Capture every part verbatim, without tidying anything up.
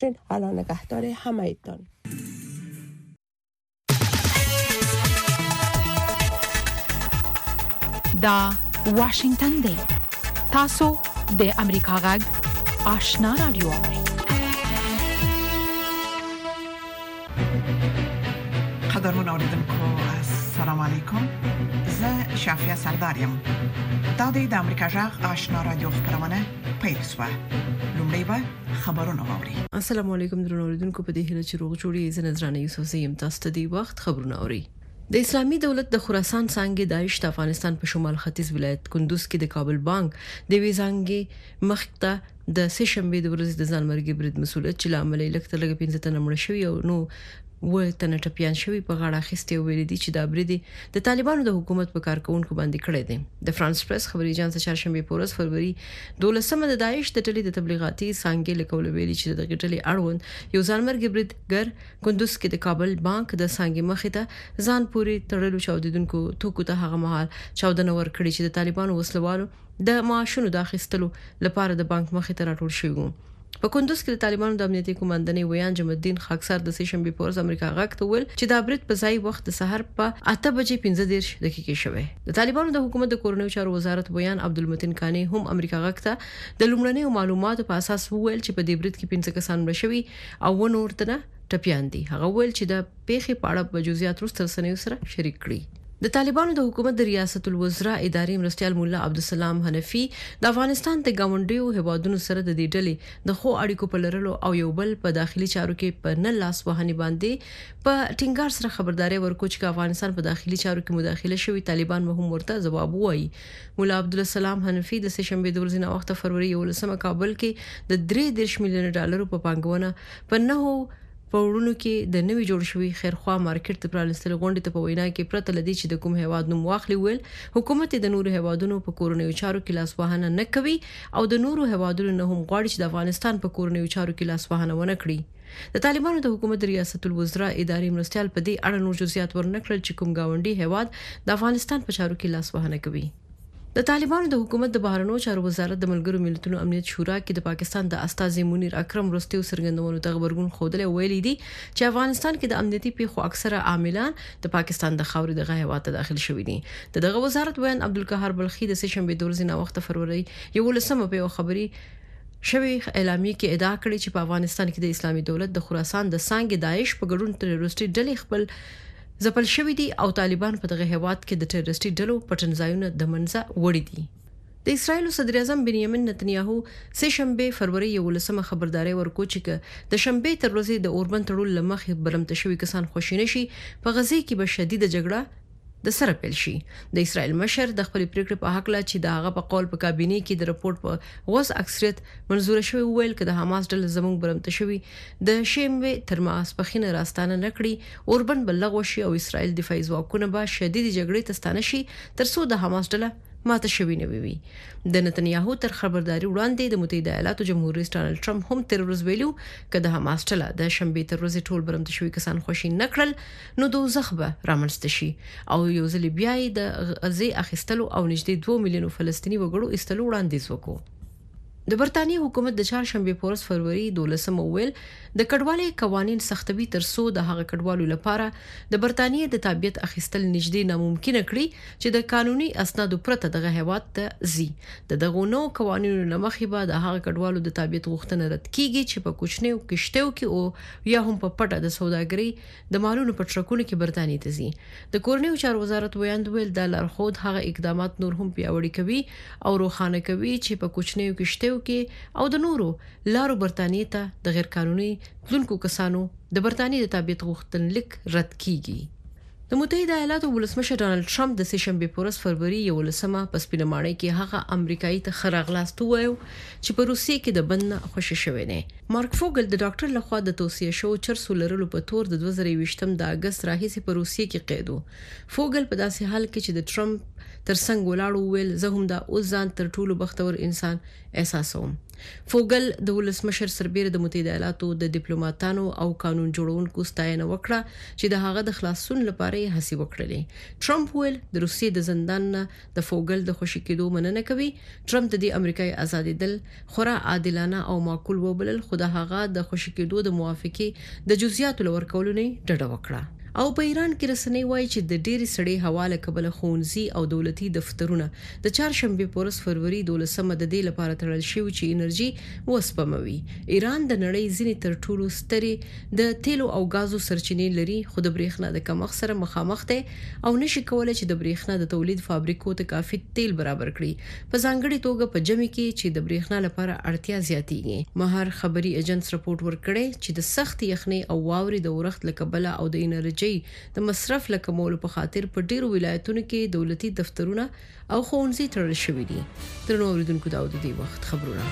خدا نگهدار همه‌تان. دا واشنگتن دی تاسو د امریکا غږ آشنا رادیو. قدرمن اوریدونکو السلام علیکم. زه شافیا سردارم. دا د امریکا غږ آشنا رادیو خبرونه پیښه. لومړی به خبرونه واوري. السلام علیکم درنو اوریدونکو، په دې هیله چې روغ جوړی زه نظرانه یوسف زیم تاسو ته دی وخت خبرونه اوري. د اسلامي دولت د خراسان څنګه داعش د افغانستان په شمال ختیځ ولایت کندوز کې د کابل بانک د ویزانګي مخته د سه شنبه د ورځې د ځانمرګي برید مسولیت چې لامل یې لکه لږ پنځه تنه مړ شوی او نو و تنه ټپيان شوی په غاړه اخیستي ویل دي چې دا برید د طالبانو د حکومت په کارکونکو باندې کړی دی. د فرانس پریس خبري اژانس چهارشنبه په ورځ فروری دولسمه د داعش د ټلې د تبلیغاتي څنګه لیکول ویلي چې د ټلې اړوند یو ځانمرګي بریدګر کندوز کې د کابل بانک د څنګه مخې ته ځان پوری تړلو چاودیدونکو توکو ته هغه مهال چاودنه ور کړی چې د طالبانو وسلوالو د معاشونو د اخیستلو لپاره د بانک مخې ته راټول شوی وو. په کندوز کې د طالبانو د امنیتي کمانډنۍ ویان جمع الدین خاکسار د سه شنبه په ورځ امریکا غاک ته ویل چې د برید په ځای وخت د سحر په اته بجې پنځه دېرش دقیقې شوه. د طالبانو د حکومت د کورنیو چارو وزارت ویان عبدالمتین کانی هم امریکا غاک ته د لومړنیو معلوماتو په اساس ویل چې په دې برید کې پنځه کسان مړ شوي او و نور تنه ټپيان دي. هغه ویل چې د پیښې په اړه په جزئیات وروسته رسنیو سره شریک کړي. د طالبانو د حکومت د ریاست الوزرا اداري مرستيال مولا عبدالسلام حنفي د افغانستان د گاونډیو هیوادونو سره د دې ډلې د خو اړیکو په لرلو او یو بل په داخلي چارو کې په نه لاس وهني باندې په ټینګار سره خبرداري ورکوي چې افغانستان په داخلي چارو کې مداخله شوی طالبان هم ورته جواب وایي. مولا عبدالسلام حنفي د سه شنبه د ورځې نه وخت فروری یولسمه کابل کې د درې دېرش میلیون ډالرو په پانګونه په نهو پورونو کې د نوي جوړ شوی خیرخوا مارکیټ ته پرانستل غونډې ته په وینا کې پرته لدی چې د کوم هیواد نوم واخلي ویل حکومت د نورو هیوادونو په کورنیو چارو کې لاس وهانه نه کوي او د نورو هیوادونو نه هم غواړي چې د افغانستان په کورنیو چارو کې لاس وهانه ونه کړي. د طالبانو د حکومت ریاست الوزرا اداري مرستيال په دې اړه نور جزئیات ورنکړل چې کوم گاونډي هیواد د افغانستان په چارو کې لاس وهانه کوي. د طالبانو د حکومت د بهرنیو چارو وزارت د ملګرو ملتونو امنیت شورا کې د پاکستان د استاذ منیر اکرم رستیو سرګندونو ته خبرګون خوده ویلي دي چې افغانستان کې د امنیتي پیښو اکثره عاملان د پاکستان د خاورې د غهوات داخل شوي دي. دغه وزارت وین عبدالقهار بلخی د سه شنبه د ورځې نه وخت فروری یو لسمه په خبري شوی اعلامیه کې ادعا کړې چې په افغانستان کې د اسلامي دولت د خراسان د څنګه داعش په ګډون تروریستي ډلې خپل ځپل شوی دي او طالبان په دغه هیواد کې د ټیرریستي ډلو پټنځایونه د منځه وړي دي. د اسرایل صدر اعظم بنیامین نتنیاهو سه شنبه فروری یولسمه خبرداري ورکو چې د شنبه تر ورځې د اوربند تړول لمخې برمته شوی کسان خوشینه شي په غزه کې به شدید جګړه د سره پیل شي. د اسرایل مشر د خپل پریکړې په حق لا چې د هغه په قول په کابینه کې د رپورت په غوښ اکثریت منزور شوی ویل چې د حماس ډله زموږ برمته شوی د شنبه تر ماسپخینه راستانه نکړي اوربند بلغ وشي او اسرایل دفاعي ځواکونه به شدید جګړې ته ستانه شي ترڅو د حماس ډله ماته شوی نه وي. د نتنیاهو تر خبرداري وړاندې د متحده ایالاتو جمهور رئیس ډانلډ ټرمپ هم تر ورځ ویلو چې د حماس ډله د شنبه تر ورځې ټول برمته شوی کسان خوشی نکړل نو دوزخ به رامنځته شي او یو ځل بیا د غزي اخیستلو او نږدې دوه میلیونو فلسطینی وګړو استلو وړاندیز وکړو. د برتانیې حکومت د چهارشنبه په ورځ فروری دولسمه ویل د کډوالۍ قوانين سختوي ترڅو د هغه کډوالو لپاره د برتانیې د تابعیت اخیستل نږدې ناممکن کړي چې د قانوني اسنادو پرته دغه هیواد ته زی. د دغه نو قوانینو لمخې به د هغه کډوالو د تابعیت غوښتنه رد کیږي چې په کوچنیو کشتیو کې او یا هم په پټه د سوداګرۍ د مالونو په ټرکونو کې برتانیې ته زی. د کورنیو چارو وزارت ویاند ویل د لارښود هغه اقدامات نور هم پیاوړي کوي او روښانه کوي چې په کوچنیو کشتیو کې او د نورو لارو برتانیې ته د غیر قانوني تلونکو کسانو د برتانیې د تابعیت غوښتنلیک رد کیږي. د متحده ایالاتو ولسمشر ډانلډ ټرمپ د سه شنبه په ورځ فروری یولسمه په سپینمانه کې هغه امریکایي ته خراغلاست وایو چې په روسیې کې د بند خوشی شوی دی. مارک فوګل د ډاکټر لخوا د توصیه شو چرسو لرلو په تور د دوه زره یوویشتم د اگست راهیسې په روسیې کې قید وو. فوګل په داسې حال کې چې د ټرمپ ترڅنګ ولاړ ویل زه هم دا اوس ځان تر ټولو بختور انسان احساسوم. فوګل د ولسمشر سربېره د متحده ایالاتو د ډیپلوماټانو او قانون جوړونکو ستاینه وکړه چې د هغه د خلاصون لپاره یې هڅې وکړلې. ټرمپ ویل د روسیې د زندان د فوګل د خوشی کېدو مننه کوي. ټرمپ د دې امریکایي ازادیدل خورا عادلانه او معقول وبلل، خو د هغه د خوشی کېدو د موافقه د جزئیاتو لور کولو نه ډډه وکړه. او په ایران کې رسنۍ وایي چې د ډېری سړې حواله کبل خونزي او دولتي دفترونه د چهارشنبه پورس فروری دولسمه د دې لپاره تړل شوی چې انرژي وسپموي. ایران د نړۍ ځینې تر ټولو سترې د تیلو او غازو سرچینې لري، خو د برېښنا د کمښت سره مخامخ دي او نشي کولای چې د برېښنا د تولید فابریکو ته کافي تیل برابر کړي، په ځانګړي توګه په جمع کې چې د برېښنا لپاره اړتیا زیاتېږي. مهر خبري ایجنټس رپورت ورکړي چې د سخت یخنۍ او واوري د ورښت لکبله او د انرژي د مصرف لکمولو په خاطر په ډیرو ولایتونو کې دولتي دفترونه او ښوونځي تړل شوي دي. ترنو اوریدونکو دا د دې وخت خبرونه.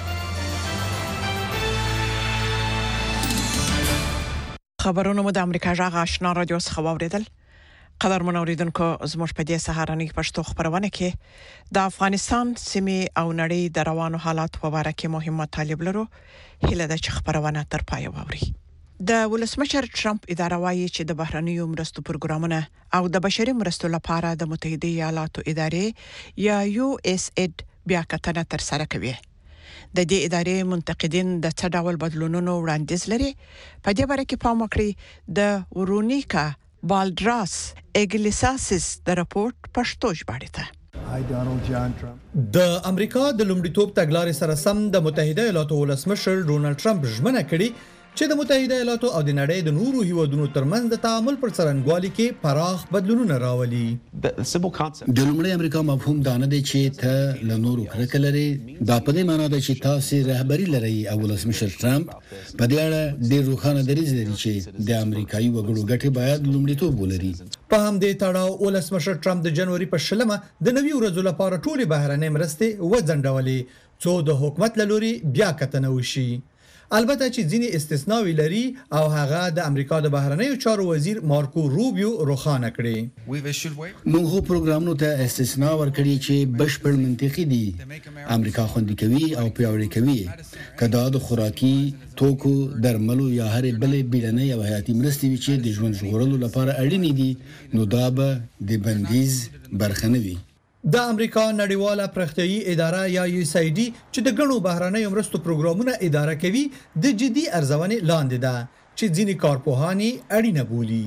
خبرونه مو د امریکا جغ آشنا رادیو څخه واوریدل. قدر منوریدونکو زموږ په دې سهارنۍ پښتو خبرونه کې د افغانستان سیمې او نړۍ د روانو حالات په اړه کې مهمه مطالب لرو. هله د خبرونه تر پای واوري. د ولسمشر ټرمپ اداره وايي چې د بهرنیو مرستو پروګرامونه او د بشري مرستو لپاره د متحده ایالاتو ادارې یا یو اس اید بیا کتنه تر سره کوي. د دې ادارې منتقدین د څه ډول بدلونونو وړاندیز لري. په دې اړه کې پام وکړئ. د ورونیکا بالډراس اګلیساسس د رپورت پښتو ژباړه ته. د امریکا د لومړیتوب تګلارې سره سم د متحده ایالاتو ولسمشر ډونالد ټرمپ ژمنه کړې چې د متحده ایالاتو او د نړۍ د نورو هیوادونو ترمنځ د تعامل پر څرنګوالي کې پراخ بدلونونه راولي. د لومړی امریکا مفهوم دا نه دی چې ته له نورو کرکه لري، دا په دې معنی ده چې تاسو رهبری لرئ او ولسمشر ټرمپ په دې اړه ډېر روښانه دریځ لري چې د امریکایي وګړو ګټې باید لومړیتوب ولري. په همدې تړاو ولسمشر ټرمپ د جنوري په شلمه د نوي ورځو لپاره ټولې بهرنۍ مرستې وځنډولې څو د حکومت لوري بیا کتنه وشي. البته چې ځینې استثناوي لري او هغه د امریکا د بهرنیو چارو وزیر مارکو روبیو روښانه کړي. موږ پروګرامونو ته استثناء ورکړي چې بشپړ منطقي دي، امریکا خوندي کوي او پیاوړي کوي. کدا د خوراکي توکو، درملو یا هرې بلې بیړنۍ او حیاتي مرستې چې د ژوند ژغورلو لپاره اړینې دي، نو دا به د بندیز برخه نه وي. د امریکا نړیواله پرختیايي اداره یا یو اس ای ډي چې د غنو بهرنیو مرستو پروګرامونه اداره کوي د جدي ارزونې لاندې ده چې ځینې کارپوهانی اړینه بولي.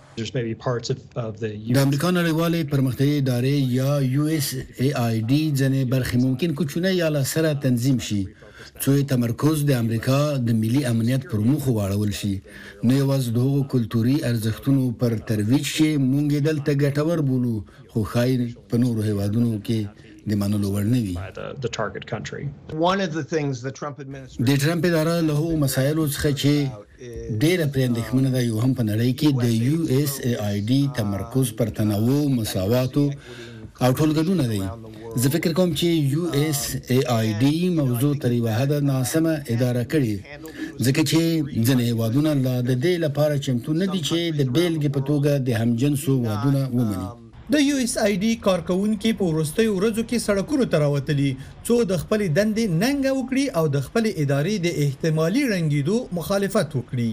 د امریکا نړیواله پرمختیايي ادارې یا یو اس ای آی ډي ځنې برخې ممکن کوچنۍ یا لسره تنظیم شي څو تمرکز د امریکا د ملي امنیت پر مخ واړول شي. نو یوازې د کلتوري ارزښتونو پر ترویج چې مونږ دلته ګټور بولو، خو خاين په نورو هیوادونو کې د منلو وړ نه وي. د ټرمپ اداره له مسایلو څخه چې ډېر پرېندښمنه ده یو هم په نړۍ کې د یو اس ای آی ډي تمرکز پر تنوع، مساوات او ټولګډونه دی. زه فکر کوم چې یو اس ای آی ډي موضوع تر یوه حده ناسمه اداره کړي، ځکه چې ځینې هیوادونه لا د دې لپاره چمتو نه دي چې د بیلګې په توګه د همجنسو وادونه ومني. د یو اس ای ډي کارکونکو په وروستیو ورځو کې سړکونو ته راوتلي څو د خپل دندې ننګه وکړي او د خپل ادارې د احتمالي رنګیدو مخالفت وکړي.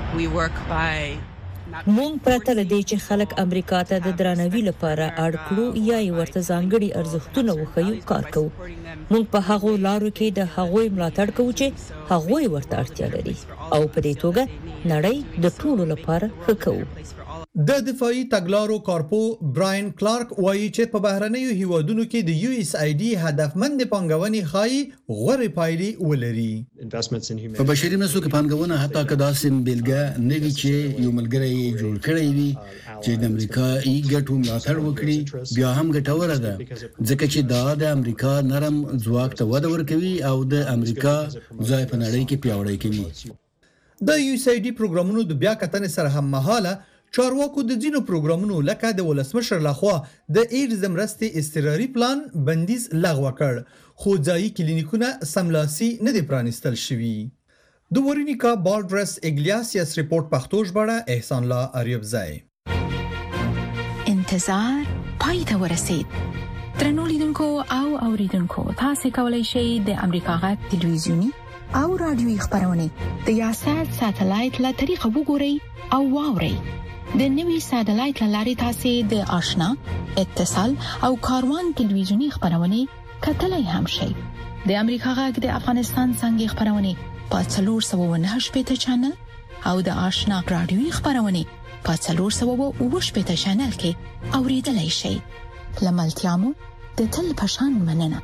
مونږ پرته لدی چې خلک امریکا ته د درناوي لپاره اړ کړو یا یې ورته ځانګړي ارزښتونه وښیو کار کوو. مونږ په هغو لارو کې د هغوی ملاتړ کوو چې هغوی ورته اړتیا لري او په دې توګه نړۍ د ټولو لپاره ښه کوو. د دفاعي تګلارو کارپو براین کلارک وایي چې په بهرنیو هیوادونو کې د یو اس ای ډي هدفمند پانګونې خای غوړې پایلې ولري. په بشري مرستو کې پانګونه حتی که داسې بیلګه نه وي چې یو ملګری یې جوړ کړی وي چې د امریکایي ګټو ملاتړ وکړي، بیا هم ګټوره ده ځکه چې دا د امریکا نرم ځواک ته وده ورکوي او د امریکا ځای په نړۍ کې پیاوړی کوي. د یو اس ای ډي پروګرامونو د بیا کتنې سره هم مهاله چارواکو د ځینو پروګرامونو لکه د ولسمشر لخوا د ایډز مرستې اضطراري پلان بندیز لغوه کړ، خو ځایي کلینیکونه سملاسي نه دي پرانیستل شوي. د ورونیکا بالډراس اګلیساسس رپورت پښتو ژباړه احسان الله اریوبزی. انتظار پای ته ورسید. ترنو لیدونکو او اوریدونکو تاسو کولی شئ د امریکا غږ ټلویزیونی او رادیوي خبرونه د یاشات ساتلایت له طریقو وګورئ او واورئ. د نوي ساتلایت لارې تاسو د آشنا اتصال او کاروان ټلویزیونی خبرونه کتلای هم شئ. د امریکا غږ د افغانستان څنګه خبرونه په څلور سوه نهه شپږ چینل او د آشنا رادیوي خبرونه په څلور سوه اووه شپږ چینل کې اوریدلای شئ. لملتيامو د تل پشان مننه.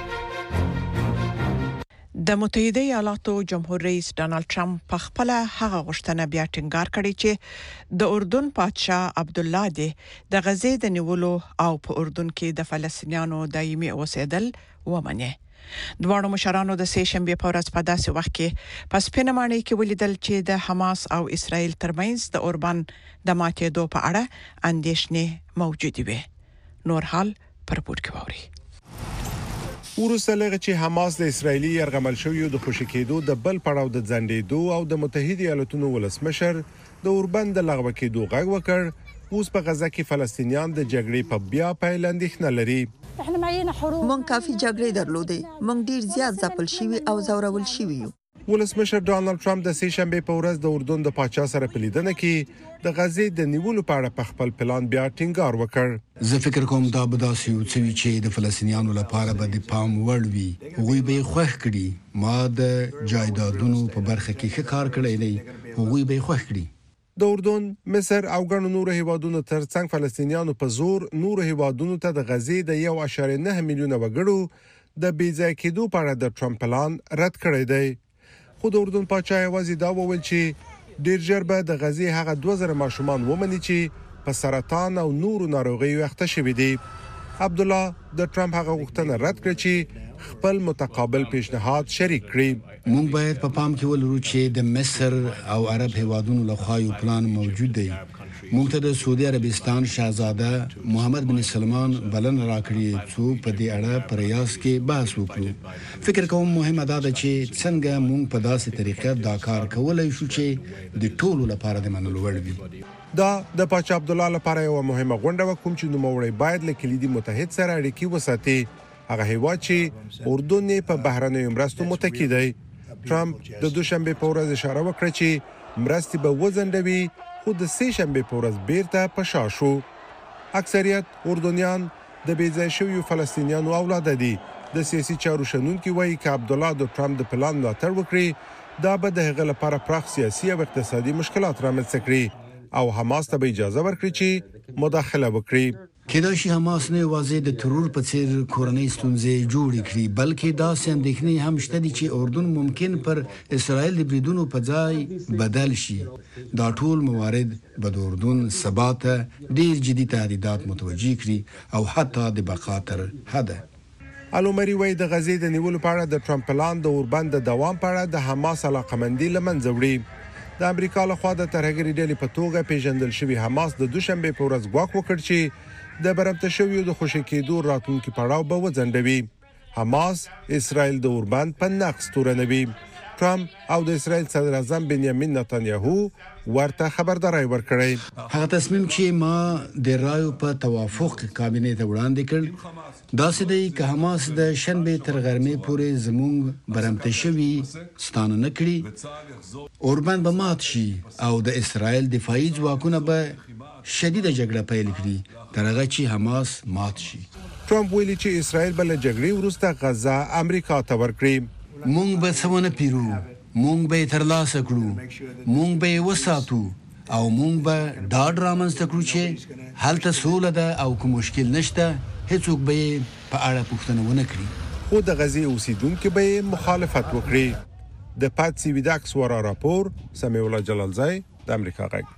د متحده ایالاتو جمهور رئیس ډانلډ ټرمپ په خپل هغه غوښتنه بیا ټینګار کړی چې د اردن پادشاه عبد الله دی د غزې د نیولو او په اردن کې د فلسطینیانو دایمي اوسېدل ومني. دواړو مشرانو د سه شنبه په ورځ په داسې وخت کې پس پینمانه کې ولیدل چې د حماس او اسرائیل ترمنځ د اوربان د ماتېدو په اړه اندېښنې موجود وي. نور حال پر پورت کوي. ورسته لغه چې حماس د اسرایلی يرغمل شوی د خوشی کېدو د بل پړاو د ځنډېدو او د متحده ایالاتونو ولسمشر د اوربند لغوه کېدو غږ وکړ. اوس په غزه کې فلسطینیان د جګړې په بیا پیل اندېښنه لري. مونږ کافي جګړې درلودې، مونږ ډیر زیات ځپل شوی او زورول شوی یو. ولسمشر ډانلډ ټرمپ د سه شنبه په ورځ د اردن د پاچا سره په لیدنه کې د غزې د نیولو په اړه په خپل پلان بیا ټینګار وکړ. زه فکر کوم دا به داسې یو څه وي چې د فلسطینیانو لپاره به د پام وړ وي. هغوی به خوښ کړي. ما د جایدادونو په برخه کې ښه کار کړی دی. هغوی به خوښ کړي. د اردن، مصر او ګڼو نورو هیوادونو ترڅنګ فلسطینیانو په زور نورو هیوادونو ته د غزې د یو اعشاریه نه میلیونه وګړو د بیځای کېدو په اړه د ټرمپ پلان رد کړی دی. خو د اردن پاچا یوازې دا وویل چې ډیر ژر به د غزې هغه دوه زره ماشومان ومني چې په سرطان او نورو ناروغیو اخته شوي دي. عبد الله د ټرمپ هغه غوښتنه رد کړ چې خپل متقابل پیشنهاد شریک کړي. موږ باید په پام کې ولرو چې د مصر او عرب هیوادونو لخوا یو پلان موجود دی. موږ ته د سعودي عربستان شاهزاده محمد بن سلمان بلنه راکړې چې په دې اړه پر ریاض کې بحث وکړو. فکر کوم مهمه ده چې څنګه موږ په داسې طریقه دا کار کولای شو چې د ټولو لپاره د منلو وړ وي. دا د پاچا عبد الله لپاره یو مهمه غونډه وکوم چې نوموړی باید له کلیدي متحد سره اړیکې وساتي. هغه هیواد چې اردن په بهرنیو مرستو متکی دی. ټرمپ د دوشنبه په ورځ اشاره وکړه چې مرستې به وزندوي، خو د سه شنبه په ورځ بیرته په شا شو. اکثریت اردنیان د بیځای شویو فلسطینیانو اولاد دي. د سیاسي چارو شنونکي وایي چې عبد الله د ټرمپ د پلان ملاتړ وکړي دا به د هغه لپاره پراخ سیاسي او اقتصادي مشکلات رامنځته کړي او حماس ته به اجازه ورکړي چې مداخله وکړي. کله چې حماس نه واځي د ترور په څیر کورنۍ ستونزې جوړې کړي، بلکې دا اندېښنې هم شته دي چې اردن ممکن پر اسرائیل د بریدونو په ځای بدل شي. دا ټول موارد به د اردن ثبات ډیر جدي تهدیدات متوجي کړي او حتی د بقا تر حده. علومري وای د غزې د نیولو په اړه د ټرمپ پلان د اوربند د دوام په اړه د حماس علاقمندي لمنځه وړي. د امریکا لخوا د ترهګرۍ ډلې په توګه پیژندل شوی حماس د دوشنبه په ورځ غواړي وکړ چې د برمته شویو د خوشی کېدو راتلونکي پړاو به وځنډوي. حماس اسرائیل د اوربند په نقص تورنوي. ټرمپ او د اسرائیل صدر اعظم بنیامین نتانیاهو ورته خبرداري ورکړې. هغه تصمیم چې ما د رایو په توافق کابینه ته وړاندې کړ دا سده چې حماس د شنبه تر غرمې پورې زموږ برمته شوی ستانه نکړي، اوربند به مات شي او د اسرائیل دفاعي ځواکونه به شدیده جګړه پیل کړي تر هغه چې حماس مات شي. ټرمپ ویلي چې اسرائیل بل جګړې وروسته غزه امریکا ته ورکړي. مونږ به څونه پیرو، مونږ به ترلاسه کړو، مونږ به وساتو او مونږ به دا ډرامنځته کړو چې هلته سوله ده او کوم مشکل نشته. هیڅوک به په اړه پوښتنه ونه کړي. خو د غزې اوسیدونکو به مخالفت وکړي. د پاتسي ویداکس ورا راپور سمیع الله جلالزای د امریکا غږ.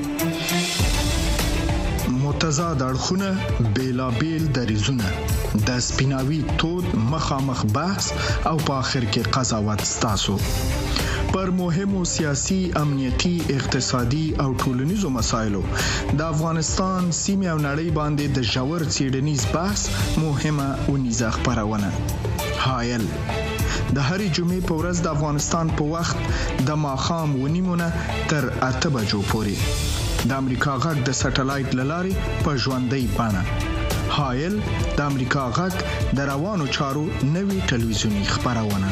متضاد اړخونه بیلابیل دریزونه د سپیناوي تود مخامخ بحث او په اخر کې قضاوت ستاسو پر مهمو سیاسي، امنیتي، اقتصادي او ټولنیزو مسایلو د افغانستان سیمه او نړۍ باندې د ژور څېړنیز بحث مهمه اونیزه خبرونه. حایل د هرې جمعې په ورځ د افغانستان په وخت د ماښام ونیمونه تر اته بجو پورې د امریکا غږ د سټلایټ لارې په ژوندۍ بڼه هایل د امریکا غږ د روانو چارو نوي ټلویزیونی خبرونه.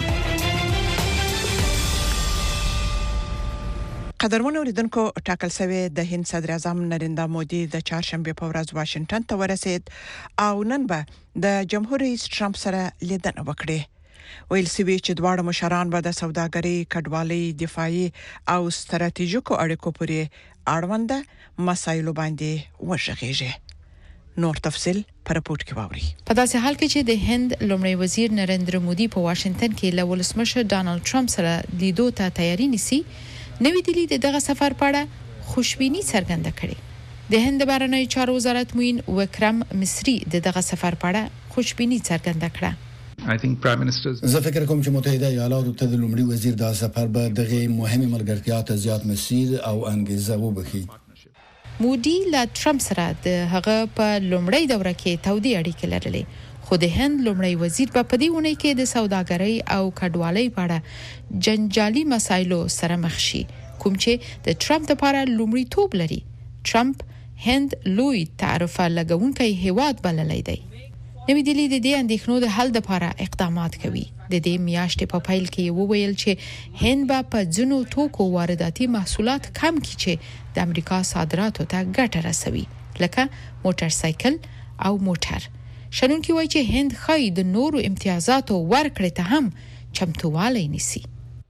قدرمن اوریدونکو، ټاکل شوی د هند صدر اعظم نریندرا مودي د چهارشنبه په ورځ واشنگټن ته ورسید او نن به د جمهور رئیس ټرمپ سره لیدنه وکړه. ویل سوي چې دواړه مشران به د سوداګرۍ، کډوالۍ، دفاعي او ستراتیژیکو اړیکو پورې اړوند مسایلو باندې وشغېږي. نور تفصيل پر راپورټ کې واوري. په داسې حال کې چې د هند لومړی وزیر نریندرا مودي په واشنگټن کې له ولسمشر ډانلډ ټرمپ سره لیدو ته تیاری نیسي، نوې دلی دغه سفر په اړه خوشبیني څرګنده کړې. د هند بهرنی چارو وزارت موین وکرم مصری دغه سفر په اړه خوشبیني څرګنده کړه. زه فکر کوم چې متحده ایالاتو ته د لومړي وزیر د سفر به دغه مهمه ملګرتیا ته زیات مسیر او انګیزه وبخي. مودي له ټرمپ سره د هغه په لومړی دوره کې تودې اړیکې لرلې، خو د هند لومړی وزیر په پدې ونې کې د سوداګرۍ او کډوالۍ په اړه جنجالي مسایلو سره مخ شي، کوم چې د ټرمپ لپاره لومړی توپ لري. ټرمپ هند لوی تعرفه لګونکی هیواد بللی دی. نوې دلی د دې اندېښنو د حل لپاره اقدامات کوي. د دې میاشتې په پیل کې وویل چې هند به په ځینو توکو وارداتي محصولات کم کړي چې د امریکا صادراتو ته ګټه رسوي، لکه موټر سایکل او موټر. شنونکي وایي چې هند خای د نورو امتیازاتو ورکړې ته هم چمتووالی نیسي.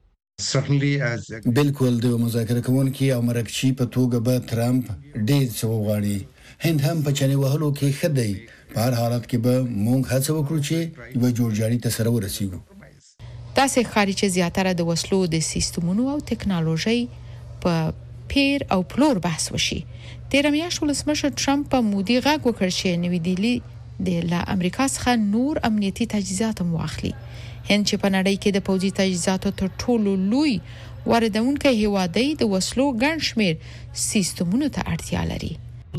بالکل د مذاکره کوونکي او مرکچی په توګه به ټرمپ ډېر څه وغواړي. هند هم په چنې وهلو کې خدای په هر حالت کې به مونږ هڅه وکړو چې یو جوړجاړي ته سره ورسیږو. تاسو خاري چې زیاتره د وسلو د سیستمونو او ټکنالوژي په پیر او پلور بحث وشي. تیر میاشت ولسمشر ټرمپ په مودي غږ وکړ چې نوې دلی د لا امریکا څخه نور امنیتي تجهیزات واخلي. هند چې په نړۍ کې د پوځي تجهیزاتو تر ټولو لوی واردونکي هیواد دی، د وسلو ګڼ شمېر سیستمونو ته اړتیا لري.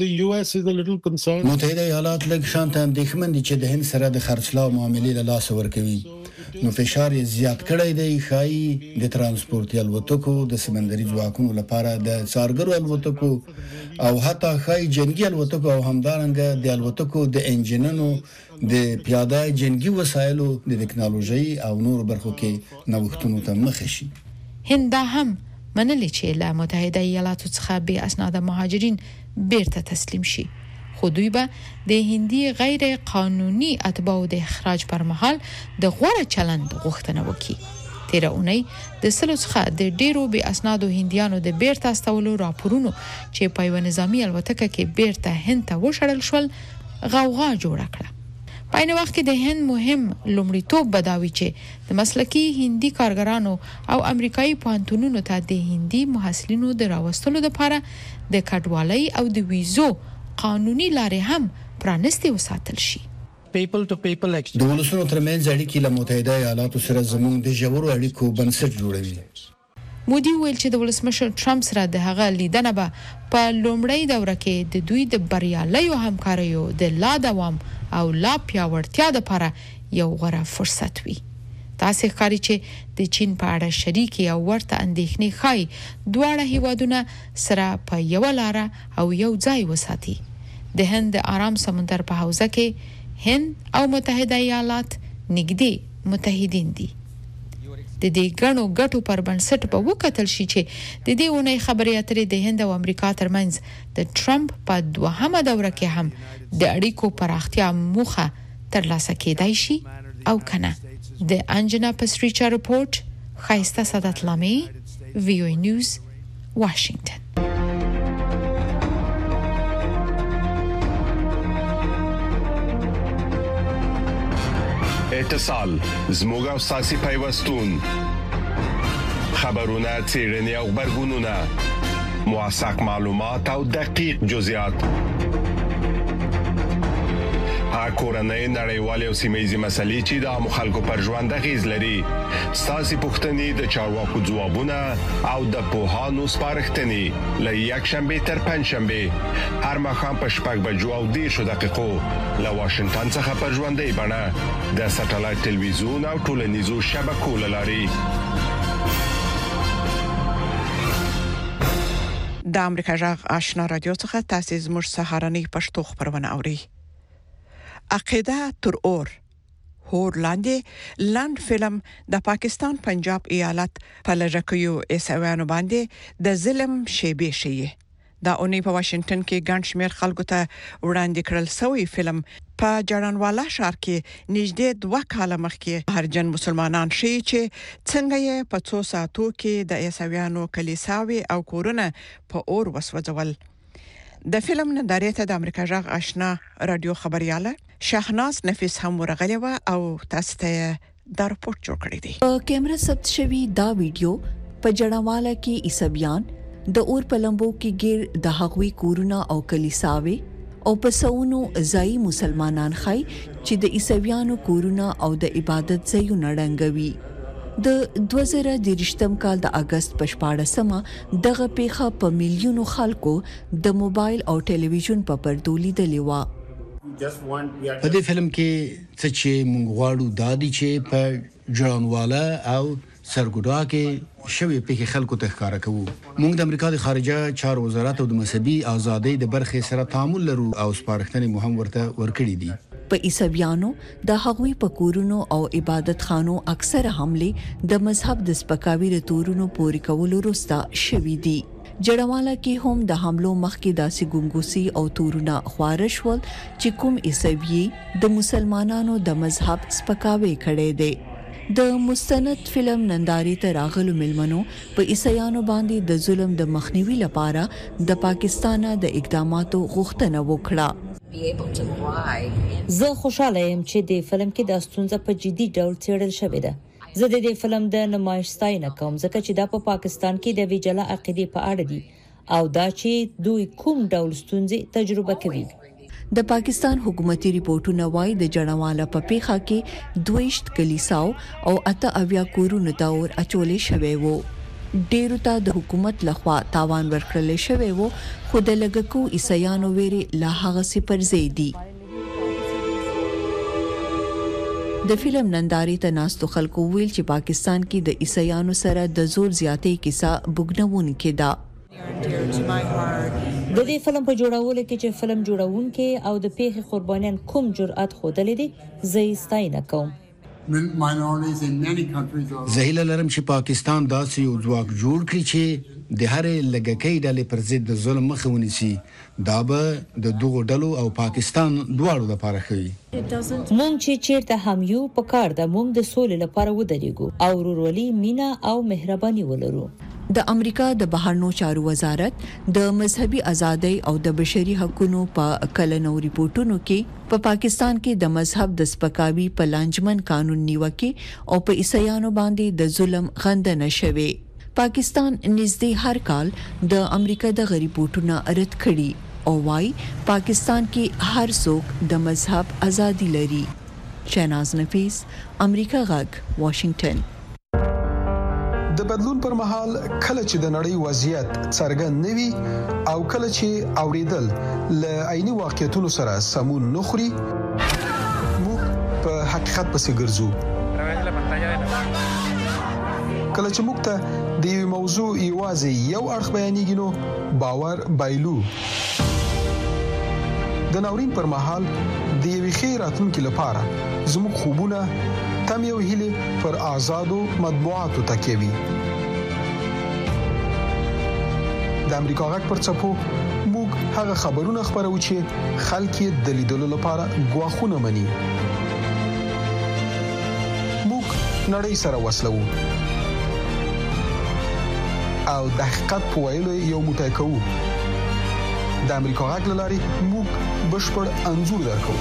متحده ایالات لږ شانته اندېښمن دي چې د هند سره د خرڅلاو معاملې له لاسه ورکوي. نو فشار یې زیات کړی دی. خای د ترانسپورتي الوتکو، د سمندري ځواکونو لپاره د څارګرو الوتکو او حتی خای جنگي الوتکو او همدارنګه د الوتکو د انجنونو، د پیاده جنگي وسایلو، د ټکنالوژي او نور برخو کې نوښتونو ته مخ شي. هند هم منلي چې له متحده ایالاتو څخه بې اسناده مهاجرین بیرته تسلیم شي، خو دوی به د هندي غیر قانوني اتباعو د اخراج پر مهال د غوړه چلند غوښتنه وکړي. تیر اونۍ د سلو څخه د ډیرو بې اسنادو هندیانو د بیرته استولو راپورونو چې په یو نظامی الوتکه کې بیرته هند ته وشړل شول غوغا جوړه کړه. په عین وخت کې د هند مهم لومړیتوب بداوي چې د مسلکي هندي کارګرانو او امریکایي پوهنتونونو ته د هندي محصلینو د راوستلو لپاره د کډوالۍ او د ویزو قانوني لارې هم پرانستې وساتل شي. د ولسونو ترمنځ اړیکې له متحده ایالاتو سره زموږ د ژورو اړیکو بنسټ جوړوي. مودي ویل چې د ولسمشر ټرمپ سره د هغه لیدنه به په لومړی دوره کې د دوی د بریالیو همکاریو د لا دوام او لا پیاوړتیا لپاره یو غوره فرصت وي. تاسو ښکاري چې د چین په اړه شریکي او ورته اندېښنې خای دواړه هیوادونه سره په یو لار او یو ځای وساتي. د هند د آرام سمندر په حوزه کې هند او متحده ایالات نږدې متحدین دي. د دې ګڼو ګټو پر بنسټ په وکتل شي چې د دې ونې خبرې اترې د هند او امریکا ترمنځ د ټرمپ په دوهمه دوره کې هم د اړیکو پراختیا موخه ترلاسه کېدای شي او کنه. د انجنا پسریچا رپورت، خایسته سادات لامی، وی او ای نیوز، واشنگټن. اتصال زموږ او ساسي پیوستون، خبرونه، څېړنې او خبرګونونه، موثق معلومات او دقیق جزئیات، هغه کورنۍ نړیوالې او سیمه‌ییزې مسلې چې د عامو خلکو پر ژوند اغېز لري. ستاسو پوښتنې د چارواکو ځوابونه او د پوهانو سپارښتنې له یکشنبه تر پنځشنبه هر ماښام په شپږ بجو او دېرشو دقیقو له واشنگټن څخه په ژوندۍ بڼه د سټلایټ ټلویزیون او ټولنیزو شبکو له لارې. د امریکا جغ آشنا رادیو څخه تاسو زموږ سهارنۍ پښتو خبرونه اورئ. عقیده تر اور هور لاندې لاند فلم د پاکستان پنجاب ایالت په لږکیو عیسویانو باندې د ظلم شیبې شي. دا اونۍ په واشنگټن کې ګڼ شمېر خلکو ته وړاندې کړل شوی فلم په جړانوالا ښار کې نږدې دوه کاله مخکې هرجن مسلمانان شي چې څنګه یې په څو ساعتو کې د عیسویانو کلیساوي او کورونه په اور وسوځول. د فلم نندارې ته د امریکا جغ آشنا رادیو خبرياله شاهناز نفیس هم ورغلی و او تاسو ته دا رپورت جوړ کړی دی. په کیمرا ثبت شوی دا ویډیو په جړانوالا کې عیسویان د اور په لمبو کې ګیر د هغوی کورونه او کلیساوي او په سونو ځای مسلمانان خای چې د عیسویانو کورونه او د عبادت ځایونه ړنګوي. د دوه زره دېرشم کال د اگست په شپاړسمه دغه پیښه په میلیونو خلکو د موبایل او ټلویزیون په پردو لیدلې و. په دې فلم کې څه چې موږ غواړو دا دي چې په جړانوالا او سرګوډا کې شوی پیښه خلکو ته ښکارا کوو. موږ د امریکا د خارجه چارو وزارت او د مذهبي ازادۍ د برخې سره تعامل لرو او سپارښتنې مو هم ورته ورکړې دي. په عیسویانو د هغوی په کورونو او عبادت خانو اکثر حمله د مذهب د سپکاوي رتورونو پوري کولو وروسته شوې دي. جړانوالا کې هم د حملو مخکې داسې ګونګوسي او تورونه خوارش ول چې کوم عیسوي د مسلمانانو د مذهب سپکاوي کړي دي. د مستند فلم نندارې ته راغلو ملمنو په عیسایانو باندې د ظلم د مخنیوي لپاره د پاکستان د اقداماتو غوښتنه وکړه. زه خوشاله یم چې د فلم کې د ستونزې په جدي ډول څېړل شوې ده. زه د دې فلم د نمایش ستاینه کوم ځکه چې دا په پا پاکستان کې د ویجاله عقیدې په اړه دي او دا چې دوی کوم ډول ستونزې تجربه کوي. د پاکستان حکومتي ریپورتونه وايي د جړانوالا په پیښه کې دویشت کلیساو او اته اویا کورونو ته اور اچولې شوی وو. ډیرو ته د حکومت لخوا تاوان ورکړل شوی وو خو د لګکو عیسایانو ویري لا هغه سي پر زیدي. د فلم نندارې ته ناستو خلکو ویل چې پاکستان کې د عیسایانو سره د زور زیاتې کیسه بګنونکې ده. د دې فلم په جوړولو کې چې فلم جوړونکي او د پیښې قربانیان کوم جرأت خوده لیدي زه یې ستاینه کوم. زه هیله لرم چې پاکستان داسې یو ځواک جوړ کړي چې د هرې لږکۍ ډلې پر ضد د ظلم مخه ونیسي. دا به د دغو ډلو او پاکستان دواړو لپاره ښه. مونږ چې چیرته هم یو په کار ده مونږ د سولې لپاره ودرېږو او ورورولي مینا او مهرباني ولرو. د امریکا د بهرنیو چارو وزارت د مذهبي ازادۍ او د بشري حقوقو په کلنو ریپورتونو کې په پا پاکستان کې د مذهب د سپکاوي په لانجمن قانون نیوکه او په عیسایانو باندې د ظلم غندنه شوه. پاکستان نږدې هر کال د امریکا د ریپورتونو رد کړي او وايي پاکستان کې هر څوک د مذهب ازادي لري. شاهناز نفیس، امریکا غږ، واشنگټن. د بدلون پر مهال کله چې د نړۍ وضعیت څرګند نوي او کله چې اوریدل ل عیني واقعیتونو سره سمون نخري موږ په حقیقت پسې ګرځو. کله چې موږ ته د یو موضوع یوازې یو اړخ بیانېږي نو باور بایلو. د ناورین پر مهال د یوې ښې راتلونکي لپاره زموږ خوبونه تم یو هیله پر آزادو مطبوعاتو تکیوي. د امریکا غږ پر څپو موږ هغه خبرونه خبرو چې خلک یې د لیدلو لپاره غواخونه مني. موږ نړۍ سره وصلو او د حقیقت په ویلو یو موټی کوو. د امریکا غږ لاري موږ بشپړ انځور درکو.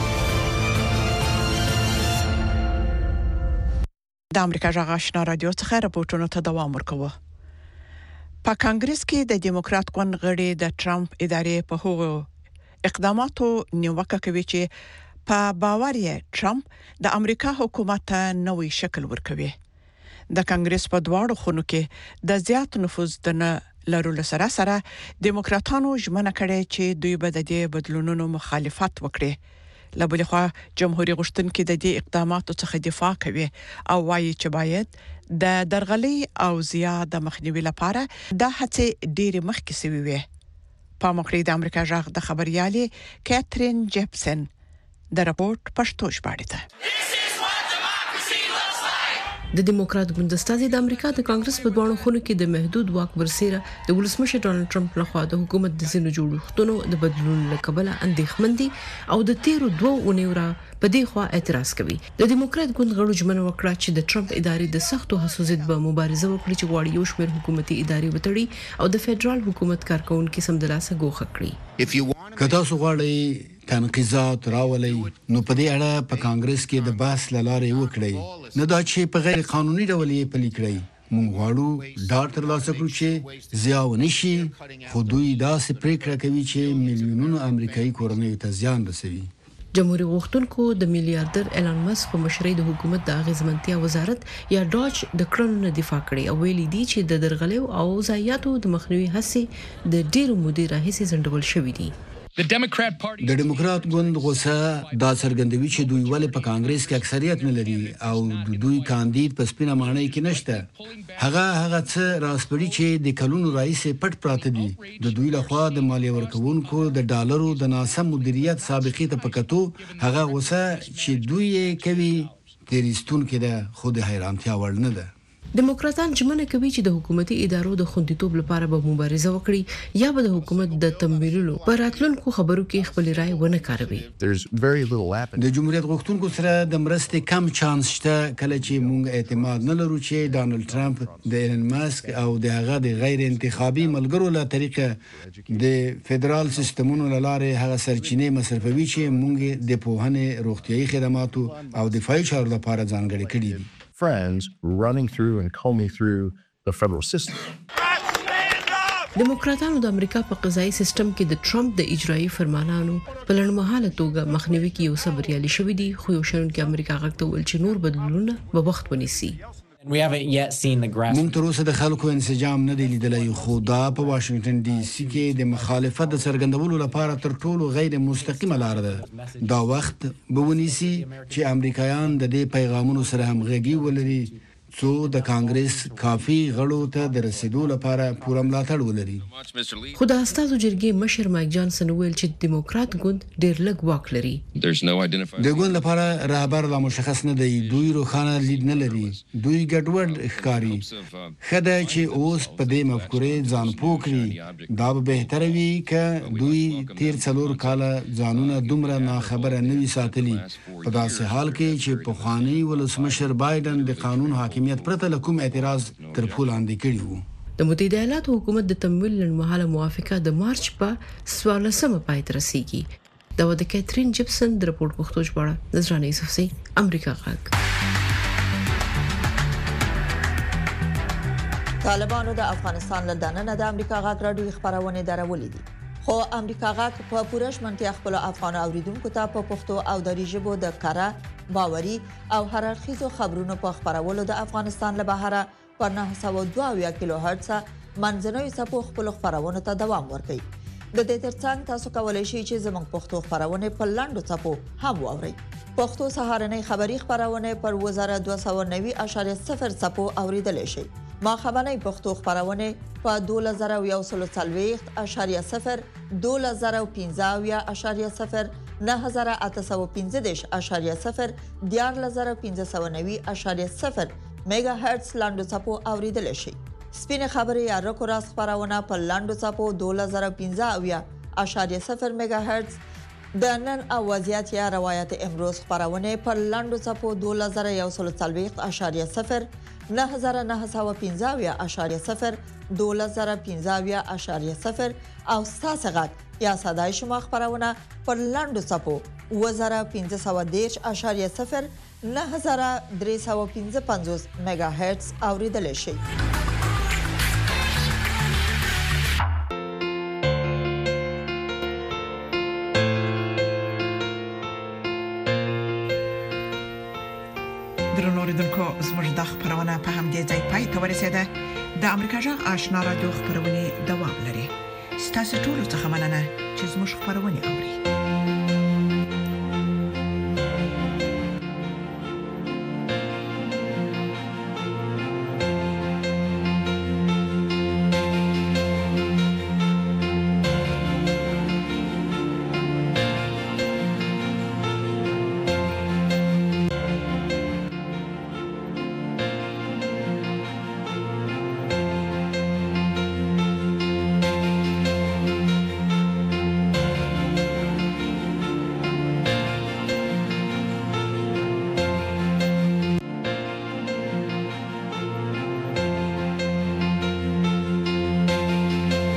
د امریکا جغ آشنا رادیو څخه راپورټونه ته دوام ورکوه. په کانګرس کې د دیموکرات ګوند غړي د ټرمپ ادارې په هغو اقداماتو نیوکه کوي چې په باور یې ټرمپ د امریکا حکومت ته نوې شکل ورکوي. د کانګرس په دواړو خونو کې د زیات نفوذ د نه لرلو سره سره دیموکراتانو ژمنه کړې چې دوی به د دې بدلونونو مخالفت وکړي. لبل خو جمهوریت غشتونکو د دې اقداماتو څخه دفاع کوي او وايي چې باید د درغلي او زیاده مخنیوي لپاره د هڅې ډېر مخکې سوي وي. په مخکې د امریکا جغ د خبريالي کاترین جپسن د راپورټ پښتو ژباړه ده. د دیموکرات ګوند استازي د امریکا د کانګرس په دوانو خونو کې د محدود واک برسېره د ولسمشر ډانلډ ټرمپ لخوا د حکومت د زینو جوړښتونو د بدلون لکبله اندېښمن دي او د تیرو دوه اونیو را په دې خوا اعتراض کوي. د دیموکرات ګوند غړو ژمنه وکړه چې د ټرمپ ادارې د سختو هڅو ضد به مبارزه وکړي چې غواړي یو شمېر حکومتي ادارې وتړي او د فدرال حکومت کارکونکو سمدلاسه ګوښه کړي. که تاسو غواړئ تنقیزات راولي نو په دې اړه په کانګرس کې د بحث لاره وکړي، نه دا چې په غیر قانوني ډول یې پلي کړئ. موږ غواړو ډاټ ترلاسه کړو چې زیان ونشي، خو دوی داسې پریکړه کوي چې میلیونونو امریکایي کورنیو ته زیان رسوي. جمهوریت غوښتونکو د میلیارډر ایلان مسک په مشرۍ د حکومت د اغیزمنتیا وزارت یا ډاج د کړنو نه دفاع کړي او ویلي دي چې د درغلیو او ضایعاتو د مخنیوي هڅې د ډیرو مودې راهیسې ځنډول شوې دي. د دیموکرات ګوند غوسه دا څرګندوي چې دوی ولې په کانګرس کې اکثریت نه لري او د دوی کاندید په سپینه مانۍ کې نشته. هغه هغه څه راسپړي چې د کلونو راهیسې پټ پراته دي. د دوی لخوا د مالیه ورکوونکو د ډالرو د ناسم مدیریت سابقې ته پکتو هغه غوسه چې دوی یې کوي تیریستون کې ده، خو د حیرانتیا وړ نه ده. دیموکراتان ژمنه کوي چې د حکومتي ادارو د خوندیتوب لپاره به مبارزه وکړي یا به د حکومت د تمویلولو پر راتلونکو خبرو کې خپل رائے ونه کاروي. د جمهوریت غوښتونکو سره د مرستې کم چانس شته کله چې موږ اعتماد نه لرو چې ډانلډ ټرمپ د ایلن ماسک او د هغه د غیر انتخابي ملګرو له طریقه د فدرال سیستمونو لاره هغه سرچینې مصرفوي چې موږ د پوهنې، روغتيایي خدماتو او دفاعي چارو لپاره ځانګړي کړي دي. friends running through and combing through the federal system. دیموکراتانو د امریکا په قضایي سیستم کې د ټرمپ د اجرایي فرمانونو په لړمحاله توګه مخنیوي کې یو څه بریالي شوي دي، خو یو شرونکو امریکا غږ ته ویل چې نور بدلونونه به وخت ونیسي. موږ تر اوسه د خلکو انسجام نه دی لیدلی، خو دا په واشنگټن ډي سي کې د مخالفت د څرګندولو لپاره تر ټولو غیر مستقیمه لار ده. دا وخت به ونیسي چې امریکایان د دې پیغامونو سره همغږي ولري څو د کانګرس کافي غړو ته د رسیدو لپاره پوره ملاتړ ولري. خو د استازو جرګې مشر مایک جانسن ویل چې دیموکرات ګوند ډېر لږ واک لري. د ګوند لپاره رهبر لا مشخص نه دی، دوی روښانه لید نه لري، دوی ګډوډ ښکاري. خدای چې اوس په دې مفکورې ځان پوه کړي، دا به بهتره وي که دوی تیر څلور کاله ځانونه دومره ناخبره نه وي ساتلي، په داسې حال کې چې پخوانی ولسمشر بایدن د قانون حاکمیت پرته له کوم اعتراض تر پښو لاندې کړی وو. د متحده ایالاتو حکومت د تمویل لړمحاله موافقه د مارچ په څوارلسمه پای ته رسیږي. دا و د کیترین جپسن د رپورټ پښتو ژباړه نذرانه یوسفزۍ، امریکا غږ. طالبانو د افغانستان له دننه د امریکا غږ راډیو خبرونه درولې دي، خو امریکا غږ په پوره شمنتیا خپل افغان اوریدونکو ته په پښتو او دری ژبه د کاره، باوري او هررخیزو خبرونو په خبرولو د افغانستان له بهره پر نه سوه دوه کیلو هرتز منځنوي څپو خپل خبرونو ته دوام ورکوي. د دې ترڅنګ تاسو کولای شئ چې زموږ پښتو خبرونه په لاندو څپو هم واورئ. پښتو سهارنۍ خبری خبرونه پر وزارت دوه سوه نوي اعشاریه صفر څپو اوریدل شي. ما خبرنۍ پښتو خبرونه په دوه زره یو سل څلوېښت اعشاریه صفر، دوه زره پنځه اعشاریه صفر، نه زره اته سوه پنځه دېرش اعشاریه صفر، دیارلس زره پنځه سوه نوي اعشاریه صفر میگا هرتز لاندو څپو اوریدل شي. سپینې خبرې یا رکو راس خبرونه په لاندو څپو دوه زره پنځه اعشاریه صفر میگا هرتز، د نن او وضعیت یا روایت امروز خبرونه په لاندو څپو دوه زره یو سل څلوېښت اعشاریه صفر، نه زره نه سوه پنځه اعشاریه صفر، دوه زره پنځه اعشاریه صفر او ستاسو غږ یا صداي شما خبرونه پر لاندو څپو اووه زره پنځه سوه دېرش اعشاریه صفر، نه زره درې سوه پنځه پنځوس میگا هرتز اوریدل شي. درنو اوریدونکو، زموږ د خبرونه په همدې ځای پای ته ورسېده. د امریکا جغ آشنا رادیو خبرونه دوام لري. ستاسو ټول څه مننه چې زموږ خبرونه اوري.